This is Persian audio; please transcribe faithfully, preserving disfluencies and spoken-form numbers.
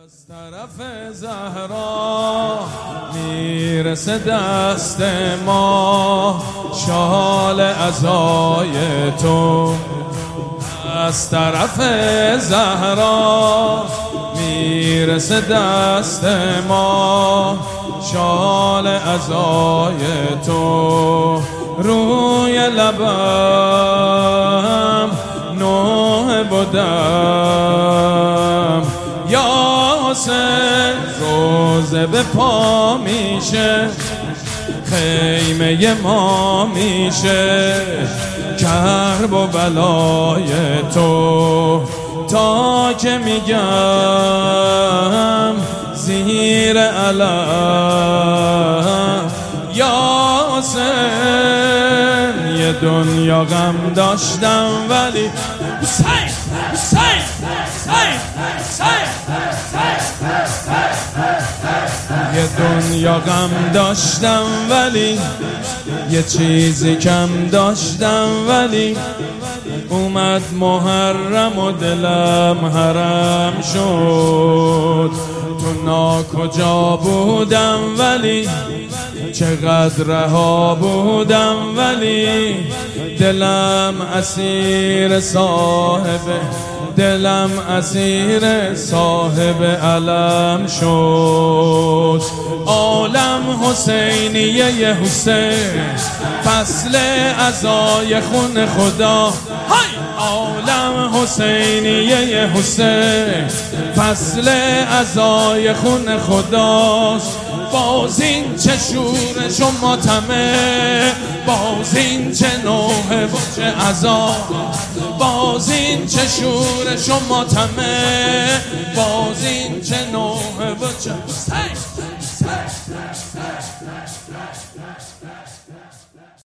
از طرف زهرا میرسه دست ما شال عزای تو. از طرف زهرا میرسه دست ما شال عزای تو. روی لبم نوح بودم یا حسین، روزه به پا میشه خیمه ما میشه کرب و بلای تو. تا که میگم زیر علم یا حسین، یه دنیا غم داشتم ولی حسین حسین حسین حسین یه دنیا غم داشتم ولی یه چیزی کم داشتم، ولی اومد محرم و دلم حرم شد. تو ناکجا بودم ولی چقدر رها بودم، ولی دلم اسیر صاحب دلم اسیر صاحب علم شد. عالم حسینیه حسین، فصل عزای خون خدا. عالم حسینیه حسین، فصل عزای خون خداست. باز این چه شورش و ماتمه، باز این چه نوحه و چه عزا، باز این چه شورش و ماتمه، باز این چه نوحه و چه